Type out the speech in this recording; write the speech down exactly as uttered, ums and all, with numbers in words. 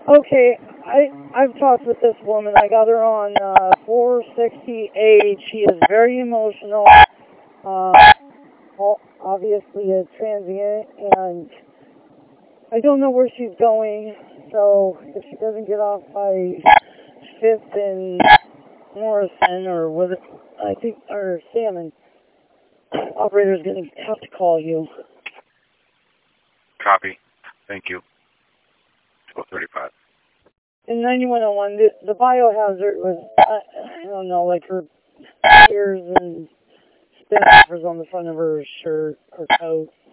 Okay, I I've talked with this woman. I got her on uh, four sixty A. She is very emotional. Uh, well, obviously a transient, and I don't know where she's going. So if she doesn't get off by Fifth and Morrison, or what? I think, or Salmon, operator's gonna have to call you. Copy. Thank you. twelve thirty-five. In ninety-one oh one, the, the biohazard was, I, I don't know, like her ears and stickers on the front of her shirt or coat.